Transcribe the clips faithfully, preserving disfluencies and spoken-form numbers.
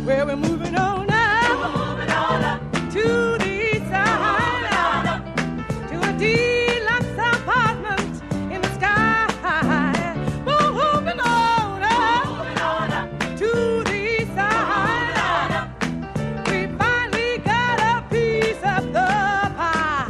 Well, we're moving on now. We're moving on up to the east side, on up to a deluxe apartment in the sky. We're moving on up, moving on up to the east side. We finally got a piece of the pie.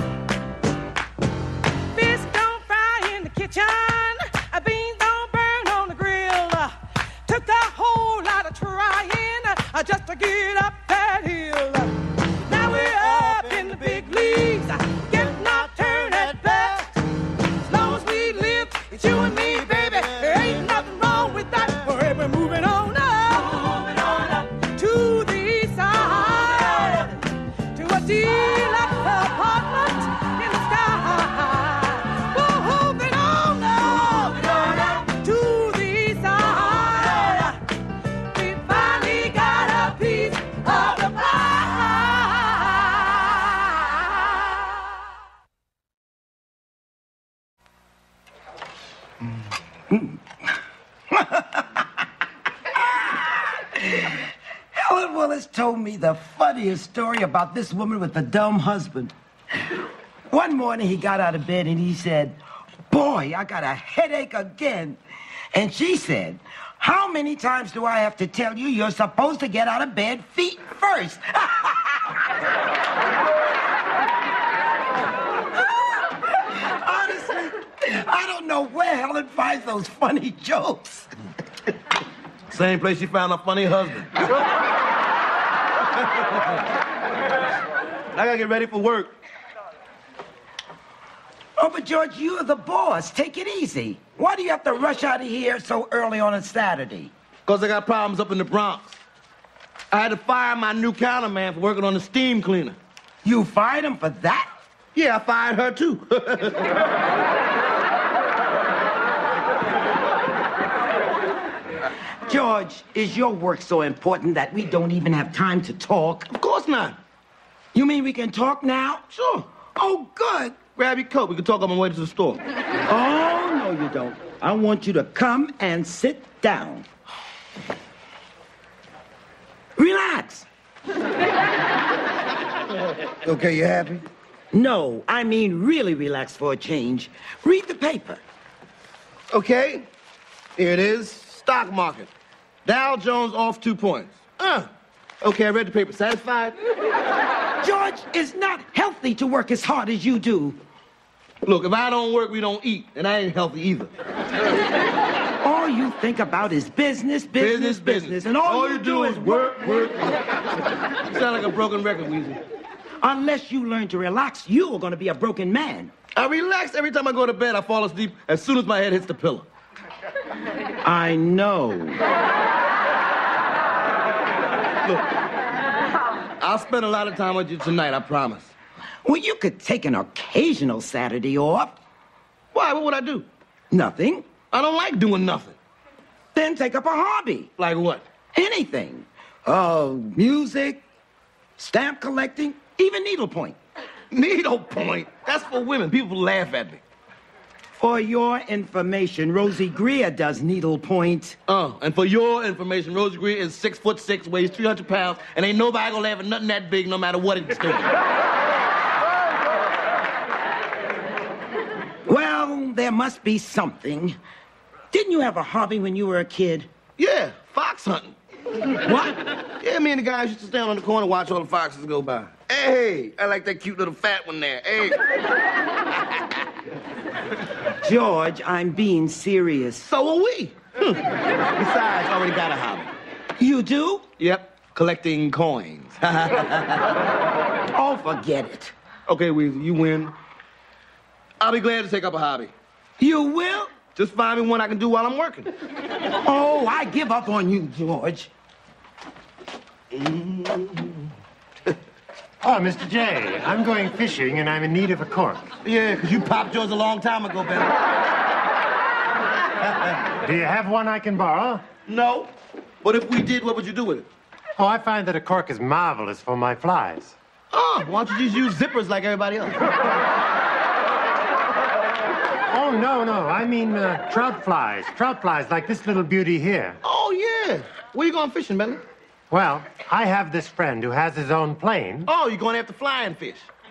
Fish don't fry in the kitchen, beans don't burn on the grill. Took a whole lot of trying just to get up that hill. Now we're up in the big leagues, getting our turn at bat. As long as we live, it's you and me, baby. There ain't nothing wrong with that. We're moving on up, moving on up to the east side, to a deluxe apartment in the sky. We're moving on up, to the east side. We finally got a piece of the pie. Helen Willis told me the funniest story about this woman with the dumb husband. One morning he got out of bed and he said, "Boy, I got a headache again." And she said, "How many times do I have to tell you you're supposed to get out of bed feet first?" Honestly, I don't know where Helen finds those funny jokes. Same place she found her funny husband. I gotta get ready for work. Oh, but George, you're the boss. Take it easy. Why do you have to rush out of here so early on a Saturday? Because I got problems up in the Bronx. I had to fire my new counterman for working on the steam cleaner. You fired him for that? Yeah, I fired her too. George, is your work so important that we don't even have time to talk? Of course not. You mean we can talk now? Sure. Oh, good. Grab your coat. We can talk on my way to the store. Oh, no, you don't. I want you to come and sit down. Relax. Okay, you happy? No, I mean really relax for a change. Read the paper. Okay. Here it is. Stock market. Dow Jones off two points. Uh. Okay, I read the paper. Satisfied? George, it's not healthy to work as hard as you do. Look, if I don't work, we don't eat. And I ain't healthy either. All you think about is business, business, business. business and all, all you, you do is work, work, work. You sound like a broken record, Weezy. Unless you learn to relax, you are going to be a broken man. I relax every time I go to bed. I fall asleep as soon as my head hits the pillow. I know. Look, I'll spend a lot of time with you tonight, I promise. Well, you could take an occasional Saturday off. Why? What would I do? Nothing. I don't like doing nothing. Then take up a hobby. Like what? Anything. Uh, music, stamp collecting, even needlepoint. Needlepoint? That's for women. People laugh at me. For your information, Rosie Greer does needlepoint. Uh, and for your information, Rosie Greer is six foot six, weighs three hundred pounds, and ain't nobody gonna laugh at nothing that big no matter what it's doing. Well, there must be something. Didn't you have a hobby when you were a kid? Yeah, fox hunting. What? Yeah, me and the guys used to stand on the corner and watch all the foxes go by. Hey, I like that cute little fat one there. Hey. George, I'm being serious. So are we. Hmm. Besides, I already got a hobby. You do? Yep, collecting coins. Oh, forget it. Okay, Weezy, you win. I'll be glad to take up a hobby. You will? Just find me one I can do while I'm working. Oh, I give up on you, George. Mm. Oh, Mister J, I'm going fishing and I'm in need of a cork. Yeah, because you popped yours a long time ago, Ben. Do you have one I can borrow? No. But if we did, what would you do with it? Oh, I find that a cork is marvelous for my flies. Oh, why don't you just use zippers like everybody else? Oh, no, no. I mean uh, trout flies. Trout flies like this little beauty here. Oh, yeah. Where you going fishing, Benny? Well, I have this friend who has his own plane. Oh, you're going after flying fish.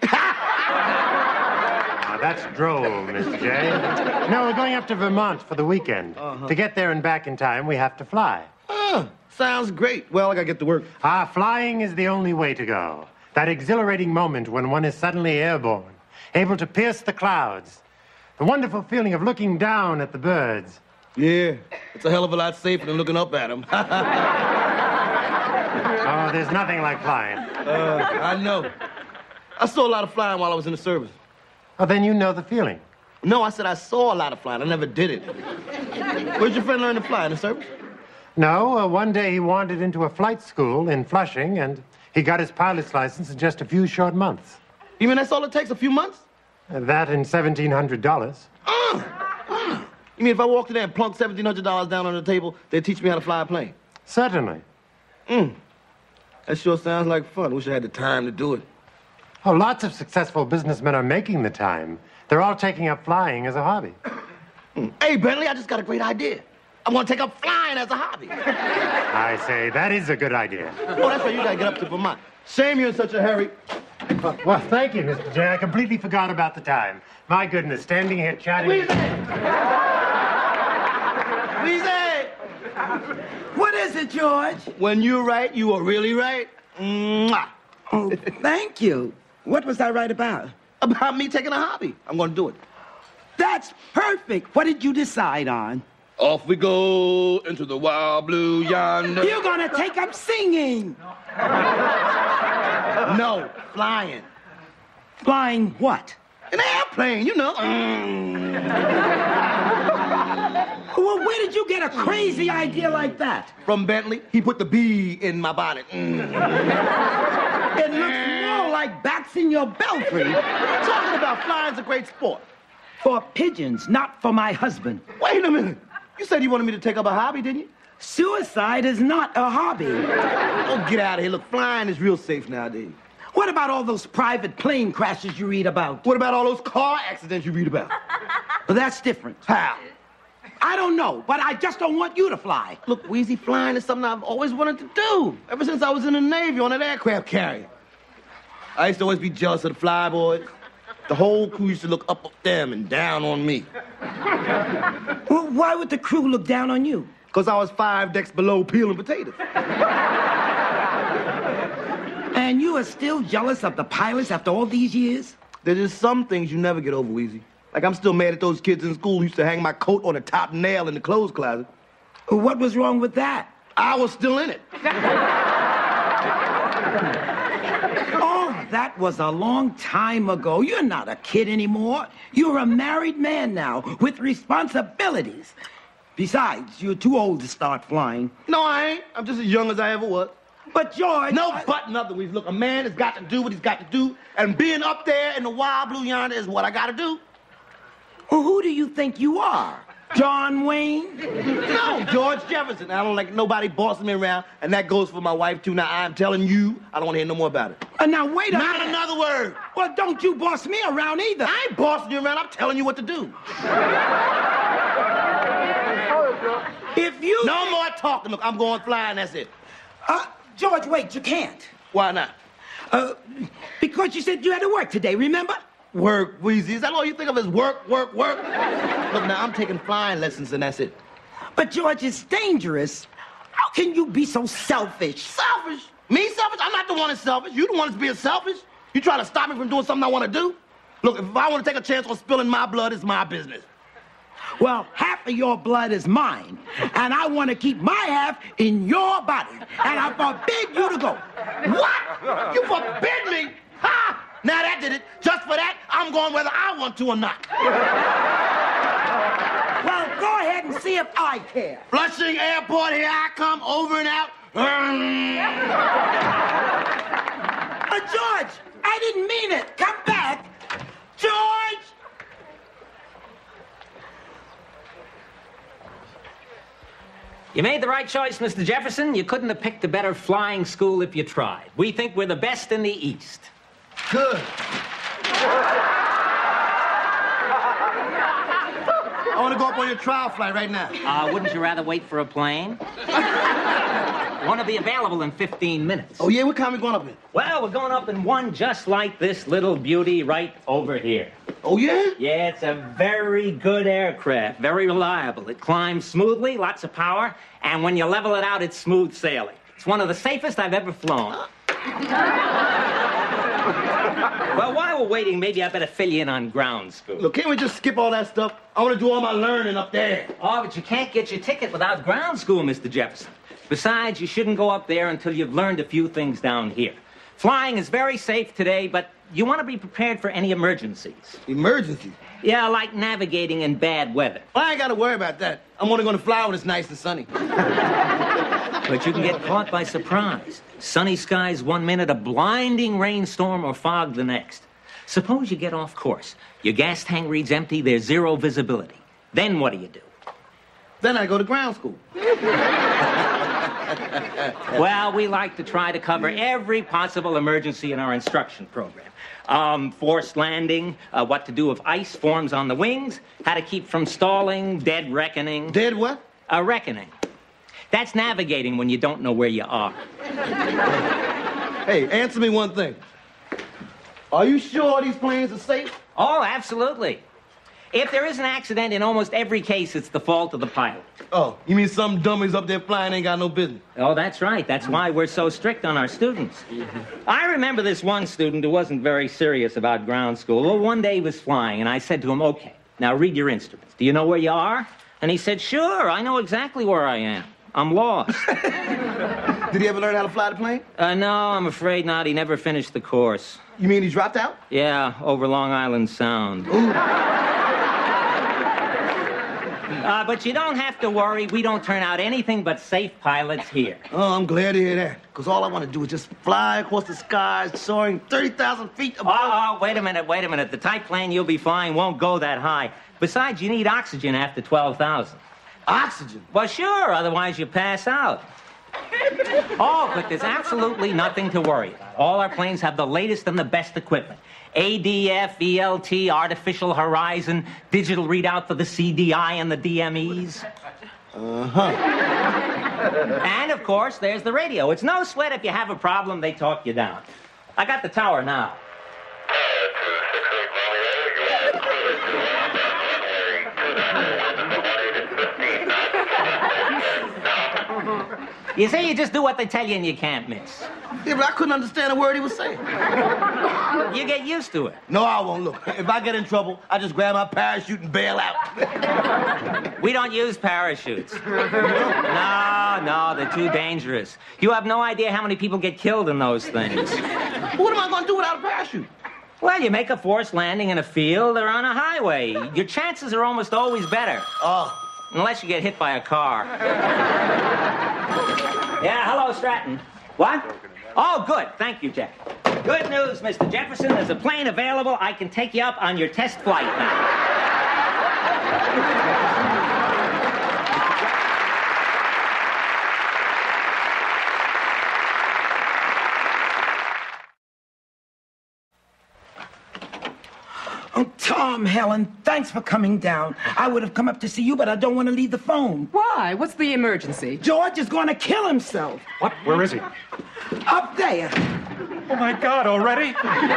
Now, that's droll, Mister J. No, we're going up to Vermont for the weekend. Uh-huh. To get there and back in time, we have to fly. Oh, sounds great. Well, I gotta get to work. Ah, flying is the only way to go. That exhilarating moment when one is suddenly airborne, able to pierce the clouds. The wonderful feeling of looking down at the birds. Yeah, it's a hell of a lot safer than looking up at them. Oh, there's nothing like flying. uh, I know. I saw a lot of flying while I was in the service. Oh, then you know the feeling. No, I said I saw a lot of flying. I never did it. Where'd your friend learn to fly, in the service? No, uh, one day he wandered into a flight school in Flushing, and he got his pilot's license in just a few short months. You mean that's all it takes, a few months? Uh, that and seventeen hundred dollars. Uh, uh. You mean if I walked in there and plunked seventeen hundred dollars down on the table, they'd teach me how to fly a plane? Certainly. Mm. That sure sounds like fun. Wish I had the time to do it. Oh, lots of successful businessmen are making the time. They're all taking up flying as a hobby. Mm. Hey, Bentley, I just got a great idea. I want to take up flying as a hobby. I say, that is a good idea. Oh, that's right. You got to get up to Vermont. Shame you're in such a hurry. Well, well, thank you, Mister J. I completely forgot about the time. My goodness, standing here chatting... Weezy! Weezy! What is it, George? When you're right, you are really right. Mwah. Oh, thank you. What was I right about? About me taking a hobby. I'm going to do it. That's perfect. What did you decide on? Off we go into the wild blue yonder. You're gonna take up singing. No, flying. Flying what? An airplane, you know. Mm. Well, where did you get a crazy idea like that? From Bentley. He put the B in my bonnet. Mm. It looks more like bats in your belfry. Talking about flying's a great sport. For pigeons, not for my husband. Wait a minute. You said you wanted me to take up a hobby, didn't you? Suicide is not a hobby. Oh, get out of here. Look, flying is real safe nowadays. What about all those private plane crashes you read about? What about all those car accidents you read about? Well, that's different. How? I don't know, but I just don't want you to fly. Look, Wheezy, flying is something I've always wanted to do. Ever since I was in the Navy on an aircraft carrier. I used to always be jealous of the flyboys. The whole crew used to look up at them and down on me. Well, why would the crew look down on you? Because I was five decks below peeling potatoes. And you are still jealous of the pilots after all these years? There's just some things you never get over, Wheezy. Like, I'm still mad at those kids in school who used to hang my coat on the top nail in the clothes closet. What was wrong with that? I was still in it. Oh, that was a long time ago. You're not a kid anymore. You're a married man now with responsibilities. Besides, you're too old to start flying. No, I ain't. I'm just as young as I ever was. But, George... No, I... but nothing, Wheezy. Look, a man has got to do what he's got to do, and being up there in the wild blue yonder is what I got to do. Well, who do you think you are? John Wayne? No, George Jefferson. I don't like nobody bossing me around, and that goes for my wife, too. Now, I'm telling you, I don't want to hear no more about it. Uh, now, wait a Not minute. another word. Well, don't you boss me around either. I ain't bossing you around. I'm telling you what to do. If you... No more talking. Look, I'm going flying, that's it. Uh, George, wait, you can't. Why not? Uh, because you said you had to work today, remember? Work, Wheezy. Is that all you think of as work, work, work? Look, now, I'm taking flying lessons, and that's it. But, George, it's dangerous. How can you be so selfish? Selfish? Me selfish? I'm not the one that's selfish. You the one that's being selfish. You trying to stop me from doing something I want to do? Look, if I want to take a chance on spilling my blood, it's my business. Well, half of your blood is mine, and I want to keep my half in your body, and I forbid you to go. What? You forbid me? Ha! Now that did it. Just for that, I'm going whether I want to or not. Well, go ahead and see if I care. Flushing Airport, here I come, over and out. Uh, George, I didn't mean it. Come back. George! You made the right choice, Mister Jefferson. You couldn't have picked a better flying school if you tried. We think we're the best in the East. Good. I want to go up on your trial flight right now. Uh, wouldn't you rather wait for a plane? One will be available in fifteen minutes. Oh, yeah? What kind we going up in? Well, we're going up in one just like this little beauty right over here. Oh, yeah? Yeah, it's a very good aircraft, very reliable. It climbs smoothly, lots of power, and when you level it out, it's smooth sailing. It's one of the safest I've ever flown. Well, while we're waiting, maybe I better fill you in on ground school. Look, can't we just skip all that stuff? I want to do all my learning up there. Oh, but you can't get your ticket without ground school, Mister Jefferson. Besides, you shouldn't go up there until you've learned a few things down here. Flying is very safe today, but you want to be prepared for any emergencies. Emergency? Yeah, like navigating in bad weather. Well, I ain't got to worry about that. I'm only going to fly when it's nice and sunny. But you can get caught by surprise. Sunny skies one minute, a blinding rainstorm or fog the next. Suppose you get off course. Your gas tank reads empty, there's zero visibility. Then what do you do? Then I go to ground school. Well, we like to try to cover every possible emergency in our instruction program. Um, forced landing, uh, what to do if ice forms on the wings, how to keep from stalling, dead reckoning. Dead what? A reckoning. That's navigating when you don't know where you are. Hey, answer me one thing. Are you sure these planes are safe? Oh, absolutely. If there is an accident, in almost every case, it's the fault of the pilot. Oh, you mean some dummies up there flying ain't got no business? Oh, that's right. That's why we're so strict on our students. I remember this one student who wasn't very serious about ground school. Well, one day he was flying, and I said to him, okay, now read your instruments. Do you know where you are? And he said, sure, I know exactly where I am. I'm lost. Did he ever learn how to fly the plane? Uh, no, I'm afraid not. He never finished the course. You mean he dropped out? Yeah, over Long Island Sound. Ooh. Uh, but you don't have to worry. We don't turn out anything but safe pilots here. Oh, I'm glad to hear that. Because all I want to do is just fly across the skies, soaring thirty thousand feet above. Oh, oh, wait a minute, wait a minute. The type plane you'll be flying won't go that high. Besides, you need oxygen after twelve thousand. Oxygen? Well, sure, otherwise you pass out. Oh, but there's absolutely nothing to worry about. All our planes have the latest and the best equipment. A D F, E L T, artificial horizon, digital readout for the C D I and the D M Es. Uh-huh. And, of course, there's the radio. It's no sweat if you have a problem, they talk you down. I got the tower now. You say you just do what they tell you and you can't miss. Yeah, but I couldn't understand a word he was saying. You get used to it. No, I won't. Look, if I get in trouble, I just grab my parachute and bail out. We don't use parachutes. No, no, they're too dangerous. You have no idea how many people get killed in those things. What am I going to do without a parachute? Well, you make a forced landing in a field or on a highway. Your chances are almost always better. Oh. Unless you get hit by a car. Yeah, hello, Stratton. What? Oh, good. Thank you, Jack. Good news, Mister Jefferson. There's a plane available. I can take you up on your test flight now. Oh, Tom, Helen, thanks for coming down. I would have come up to see you, but I don't want to leave the phone. Why? What's the emergency? George is going to kill himself. What? Where is he? Up there. Oh, my God, already?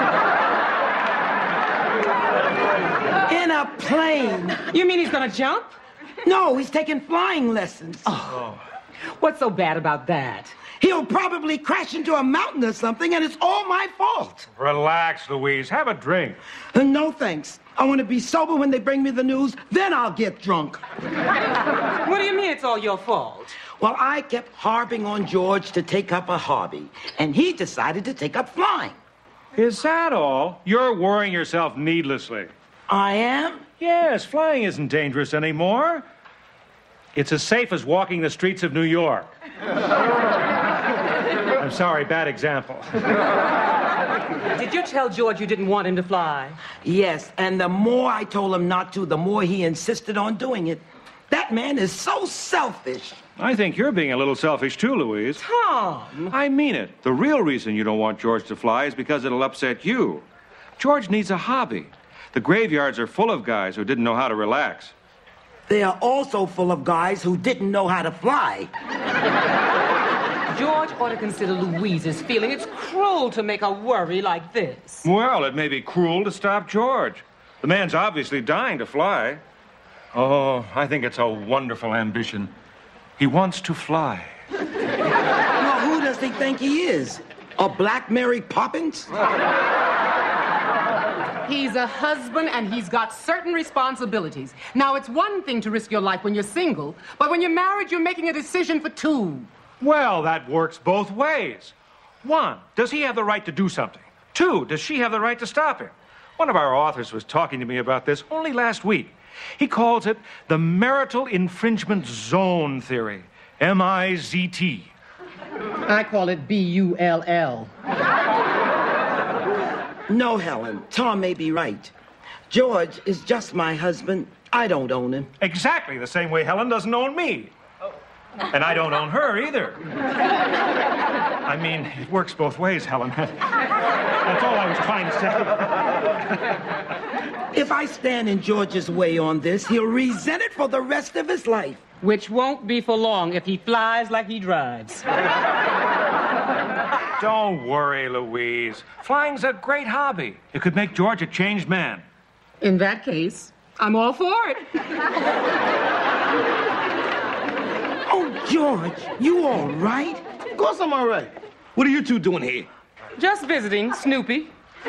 In a plane. You mean he's gonna jump? No, he's taking flying lessons. Oh. What's so bad about that? He'll probably crash into a mountain or something, and it's all my fault. Relax, Louise. Have a drink. Uh, no, thanks. I want to be sober when they bring me the news, then I'll get drunk. What do you mean it's all your fault? Well, I kept harping on George to take up a hobby, and he decided to take up flying. Is that all? You're worrying yourself needlessly. I am? Yes, flying isn't dangerous anymore. It's as safe as walking the streets of New York. I'm sorry, bad example. Did you tell George you didn't want him to fly? Yes, and the more I told him not to, the more he insisted on doing it. That man is so selfish. I think you're being a little selfish too, Louise. Tom! I mean it. The real reason you don't want George to fly is because it'll upset you. George needs a hobby. The graveyards are full of guys who didn't know how to relax. They are also full of guys who didn't know how to fly. George ought to consider Louise's feeling. It's cruel to make her worry like this. Well, it may be cruel to stop George. The man's obviously dying to fly. Oh, I think it's a wonderful ambition. He wants to fly. Well, who does he think he is? A Black Mary Poppins? He's a husband and he's got certain responsibilities. Now, it's one thing to risk your life when you're single, but when you're married, you're making a decision for two. Well, that works both ways. One, does he have the right to do something? Two, does she have the right to stop him? One of our authors was talking to me about this only last week. He calls it the marital infringement zone theory, M I Z T. I call it B U L L. No, Helen, Tom may be right. George is just my husband. I don't own him. Exactly the same way Helen doesn't own me. And I don't own her either. I mean, it works both ways, Helen. That's all I was trying to say. If I stand in George's way on this, he'll resent it for the rest of his life. Which won't be for long if he flies like he drives. Don't worry, Louise. Flying's a great hobby. It could make George a changed man. In that case, I'm all for it. Oh, George, you all right? Of course I'm all right. What are you two doing here? Just visiting Snoopy.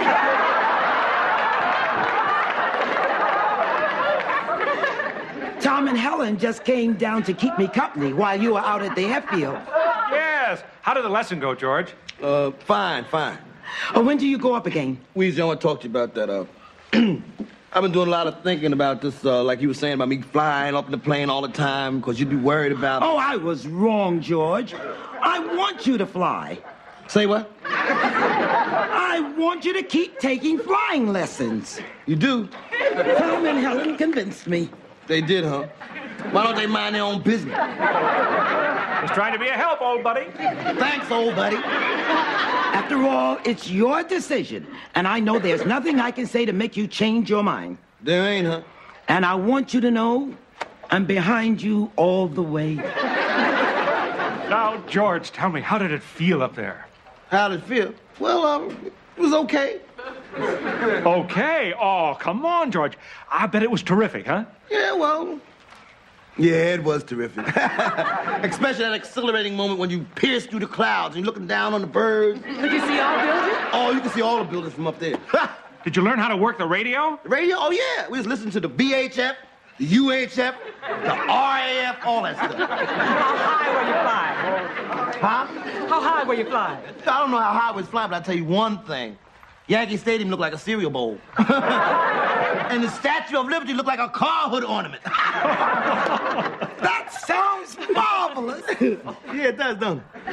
Tom and Helen just came down to keep me company while you were out at the airfield. Yes. How did the lesson go, George? Uh, fine, fine. Oh, when do you go up again? Weezy, I want to talk to you about that. Uh, I've been doing a lot of thinking about this, uh, like you were saying about me flying up in the plane all the time, because you'd be worried about... Oh, I was wrong, George. I want you to fly. Say what? I want you to keep taking flying lessons. You do? Tom and Helen convinced me. They did, huh? Why don't they mind their own business? Just trying to be a help, old buddy. Thanks, old buddy. After all, it's your decision, and I know there's nothing I can say to make you change your mind. There ain't, huh? And I want you to know I'm behind you all the way. Now, George, tell me, how did it feel up there? How did it feel? Well, um, it was okay. Okay? Oh, come on, George. I bet it was terrific, huh? Yeah, well... Yeah, it was terrific. Especially that exhilarating moment when you pierce through the clouds and you're looking down on the birds. Did you see our building? Oh, you can see all the buildings from up there. Did you learn how to work the radio? The radio? Oh, yeah. We just listened to the B H F, the U H F, the R A F, all that stuff. How high were you flying? Huh? How high were you flying? I don't know how high I was flying, but I'll tell you one thing. Yankee Stadium looked like a cereal bowl. And the Statue of Liberty looked like a car hood ornament. That sounds marvelous. Yeah, it does, don't it?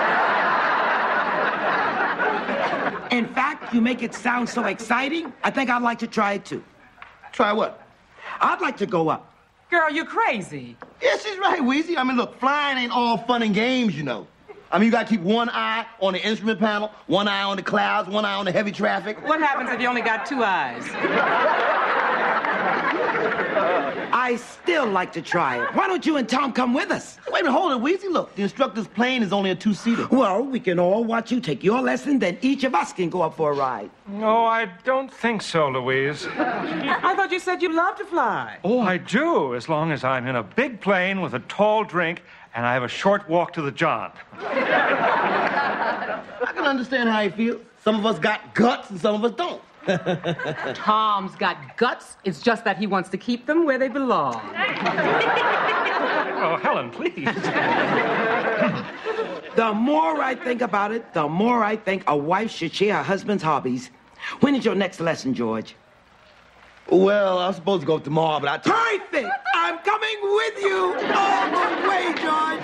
In fact, you make it sound so exciting, I think I'd like to try it too. Try what? I'd like to go up. Girl, you're crazy. Yeah, she's right, Weezy. I mean, look, flying ain't all fun and games, you know. I mean, you gotta keep one eye on the instrument panel, one eye on the clouds, one eye on the heavy traffic. What happens if you only got two eyes? I still like to try it. Why don't you and Tom come with us? Wait a minute, hold it, Weezy. Look, the instructor's plane is only a two-seater. Well, we can all watch you take your lesson, then each of us can go up for a ride. No, I don't think so, Louise. I thought you said you loved to fly. Oh, I do, as long as I'm in a big plane with a tall drink and I have a short walk to the John. I can understand how you feel. Some of us got guts and some of us don't. Tom's got guts. It's just that he wants to keep them where they belong. Oh, Helen, please. The more I think about it, the more I think a wife should share her husband's hobbies. When is your next lesson, George? Well, I'm supposed to go tomorrow, but I... T- Perfect! I'm coming with you all the way, George.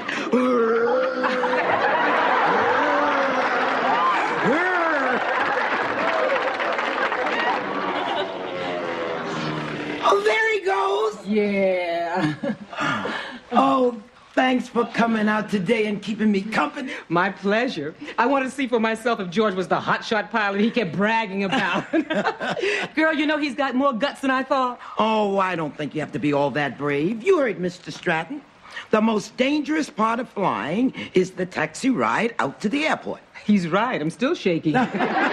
Oh, there he goes. Yeah. Oh, thanks for coming out today and keeping me company. My pleasure. I wanted to see for myself if George was the hotshot pilot he kept bragging about. Girl, you know he's got more guts than I thought. Oh, I don't think you have to be all that brave. You heard Mister Stratton. The most dangerous part of flying is the taxi ride out to the airport. He's right. I'm still shaky. Can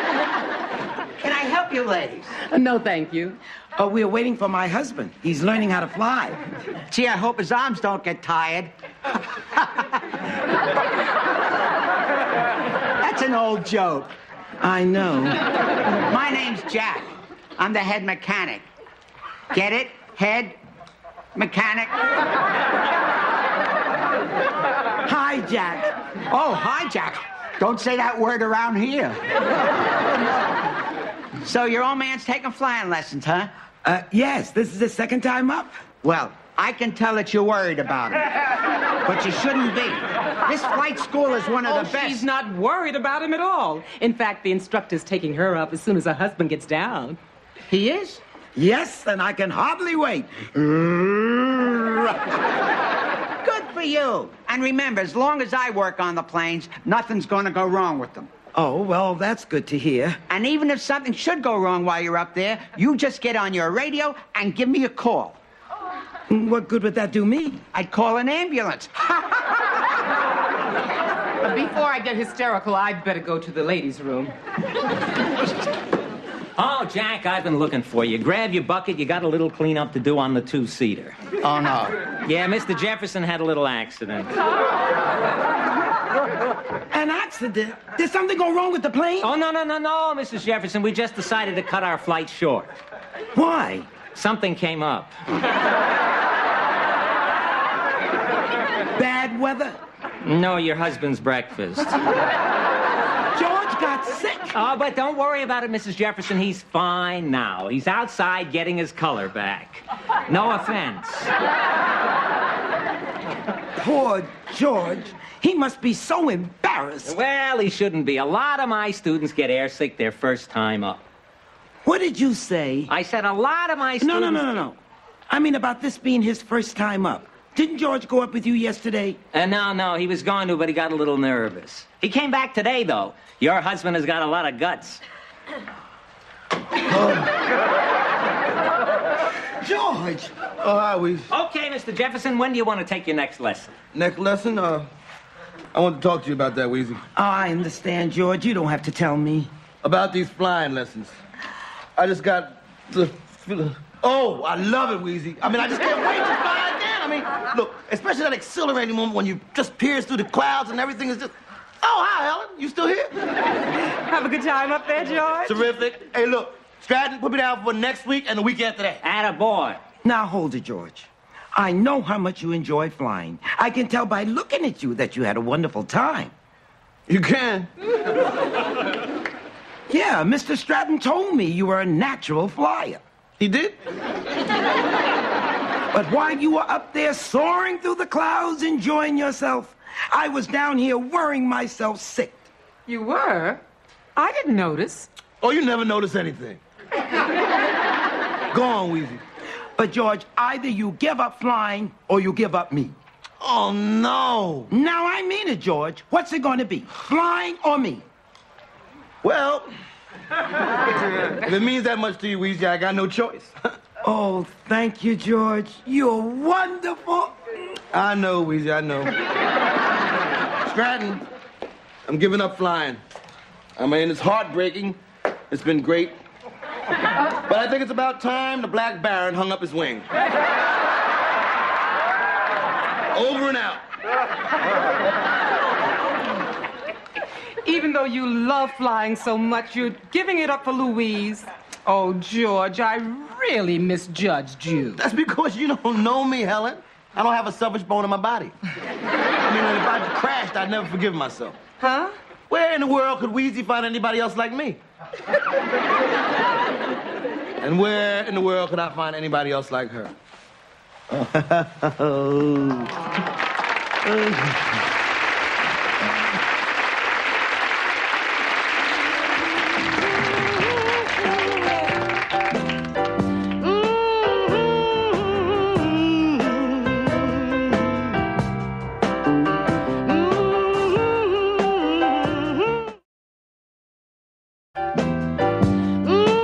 I help you, ladies? No, thank you. Oh, we're waiting for my husband. He's learning how to fly. Gee, I hope his arms don't get tired. That's an old joke. I know. My name's Jack. I'm the head mechanic. Get it? Head mechanic. Hi, Jack. Oh, hi, Jack. Don't say that word around here. So your old man's taking flying lessons, huh? Uh, yes, this is the second time up. Well, I can tell that you're worried about him. But you shouldn't be. This flight school is one of Oh, the best. she's not worried about him at all. In fact, the instructor's taking her up as soon as her husband gets down. He is? Yes, and I can hardly wait. Good for you. And remember, as long as I work on the planes, nothing's going to go wrong with them. Oh, well, that's good to hear. And even if something should go wrong while you're up there, you just get on your radio and give me a call. What good would that do me? I'd call an ambulance. But before I get hysterical, I'd better go to the ladies' room. Oh, Jack, I've been looking for you. Grab your bucket. You got a little cleanup to do on the two-seater. Oh, no. Yeah, Mister Jefferson had a little accident. An accident? Did something go wrong with the plane? Oh, no, no, no, no, Missus Jefferson. We just decided to cut our flight short. Why? Something came up. Bad weather? No, your husband's breakfast. George got sick. Oh, but don't worry about it, Missus Jefferson. He's fine now. He's outside getting his color back. No offense. Poor George. He must be so embarrassed. Well, he shouldn't be. A lot of my students get airsick their first time up. What did you say? I said a lot of my No, students... no, no, no, no. I mean about this being his first time up. Didn't George go up with you yesterday? Uh, no, no, he was going to, but he got a little nervous. He came back today, though. Your husband has got a lot of guts. George! Oh, hi, we. Okay, Mister Jefferson, when do you want to take your next lesson? Next lesson, uh, I want to talk to you about that, Weezy. Oh, I understand, George. You don't have to tell me. About these flying lessons. I just got the feeling. Oh, I love it, Weezy. I mean, I just can't wait to fly again. I mean, look, especially that exhilarating moment when you just pierce through the clouds and everything is just. Oh, hi, Helen. You still here? Have a good time up there, George? Terrific. Hey, look, Stratton, put me down for next week and the week after that. Attaboy. Now, hold it, George. I know how much you enjoy flying. I can tell by looking at you that you had a wonderful time. You can? Yeah, Mister Stratton told me you were a natural flyer. He did? But while you were up there soaring through the clouds, enjoying yourself, I was down here worrying myself sick. You were? I didn't notice. Oh, you never notice anything. Go on, Weezy. But, George, either you give up flying or you give up me. Oh, no. Now, I mean it, George. What's it going to be, flying or me? Well, if it means that much to you, Weezy, I got no choice. Oh, thank you, George. You're wonderful. I know, Weezy, I know. Stratton, I'm giving up flying. I mean, it's heartbreaking. It's been great. But I think it's about time the Black Baron hung up his wing. Over and out. Even though you love flying so much, you're giving it up for Louise. Oh, George, I really misjudged you. That's because you don't know me, Helen. I don't have a selfish bone in my body. I mean, if I crashed, I'd never forgive myself. Huh? Where in the world could Weezy find anybody else like me? And where in the world could I find anybody else like her?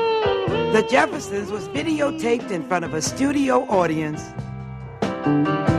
The Jeffersons was videotaped in front of a studio audience.